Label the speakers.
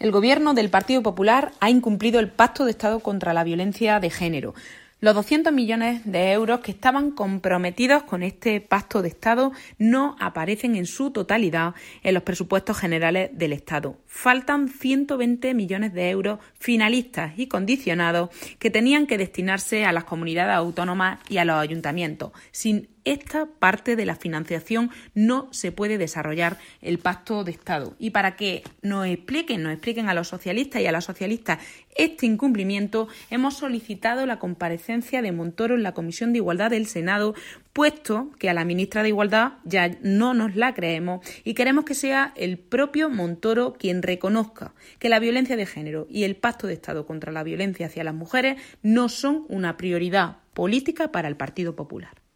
Speaker 1: El Gobierno del Partido Popular ha incumplido el Pacto de Estado contra la Violencia de Género. Los 200 millones de euros que estaban comprometidos con este Pacto de Estado no aparecen en su totalidad en los presupuestos generales del Estado. Faltan 120 millones de euros finalistas y condicionados que tenían que destinarse a las comunidades autónomas y a los ayuntamientos. Sin esta parte de la financiación no se puede desarrollar el Pacto de Estado. Y para que nos expliquen a los socialistas y a las socialistas este incumplimiento, hemos solicitado la comparecencia de Montoro en la Comisión de Igualdad del Senado, puesto que a la ministra de Igualdad ya no nos la creemos y queremos que sea el propio Montoro quien reconozca que la violencia de género y el Pacto de Estado contra la violencia hacia las mujeres no son una prioridad política para el Partido Popular.